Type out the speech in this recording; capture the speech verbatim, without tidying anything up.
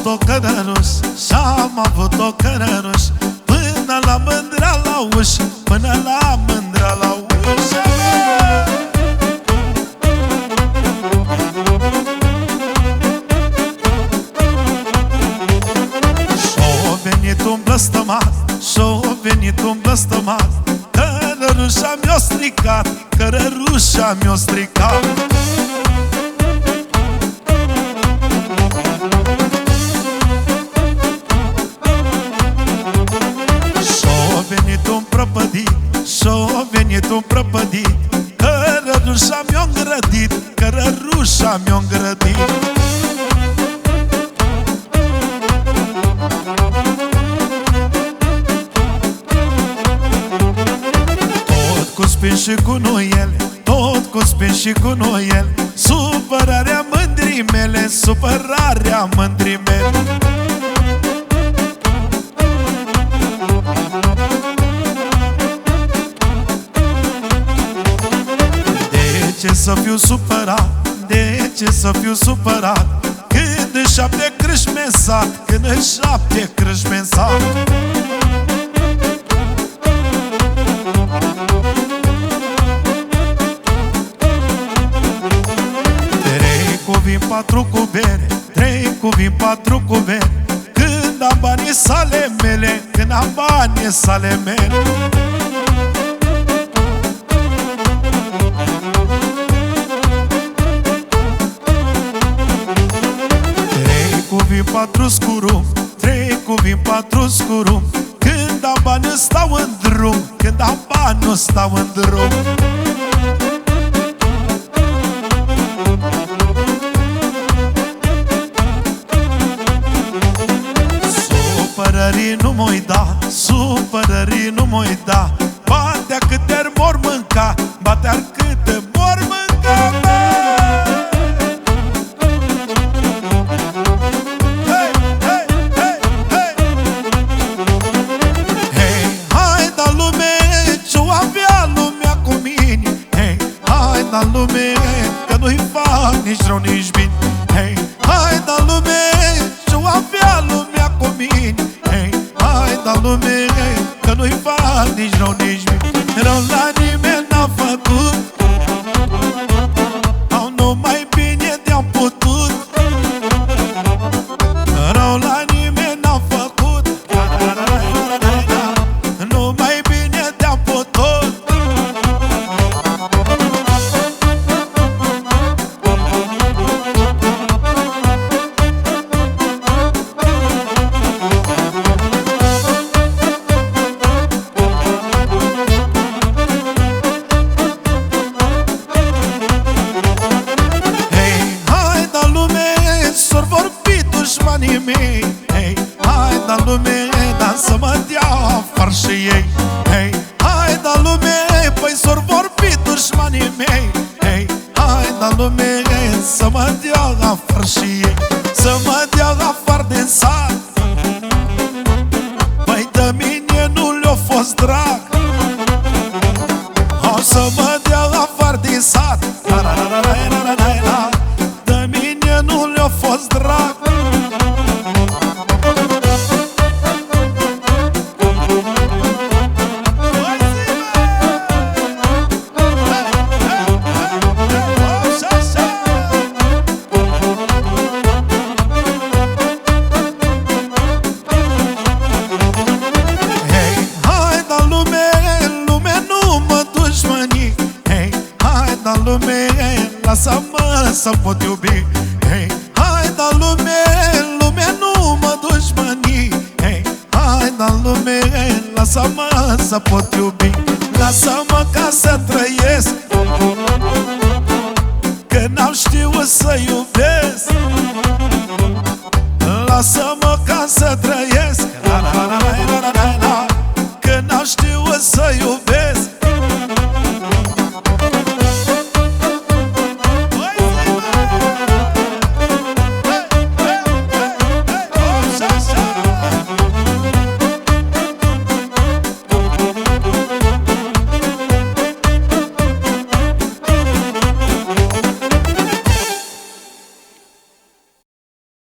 avut o cărăruș și-am avut o cărăruș, până la mândrea la ușă, până la mândrea la ușă. Și-o venit un blăstămat, și-o venit un blăstămat, cărărușa mi-o stricat, cărărușa mi-o stricat. Și-o venit un prăpădit, și-o venit un prăpădit, cărărușa mi-o îngrădit, cărărușa mi-o îngrădit. Cu spin și cu noiele, tot cu spin și cu noiele, supărarea mândrii mele, supărarea mândrii mele. De ce să fiu supărat, de ce să fiu supărat, când în șapte crâșmi în sat, când în șapte crâșmi în sat. Vin patru cu bere, trei cu vin patru cu bere, când am banii sale mele, când am banii sale mele. Trei cu vin patru scurum, trei cu vin patru scurum, când am bani stau în drum, când am bani stau în drum. Supărării nu m-oi da, supărării nu m-oi da, batea câte-ar mor mânca, batea câte mor mânca, bă! Hei, hei, hei, hei! Hei, hai da lume, ce-o avea lumea cu mine, hei, hai da lume, că nu-i fac nici rău, nici bine, hei, hai da lume, ce-o avea lumea cu mine, hai da lume, că nu-i fac nici rău, nici bine. Rău la nimeni n-am făcut, au numai bine de-am putut. Rău la nimeni n-am făcut, numai bine de-am putut. Dușmanii mei, hei, hai da lume, dar să mă dea afară și ei. Hei, hai da lume, păi s-or vorbi dușmanii mei. Hei, hai da lume, să mă dea afară și ei. Să mă dea afară din sat, păi de mine nu le-a fost drag. O să mă dea afară din sat, la la la la la la la la, de mine nu le-a fost drag. Lume, lasă-mă să pot iubi. Hei, hai da lume, lume nu mă dușmăni. Hei, hai da lume, lasă-mă să pot iubi. Lasă-mă ca să trăiesc, că n-am știut să iubesc. Lasă-mă ca să trăiesc, la la la la la la la, că n-am știut să iubesc.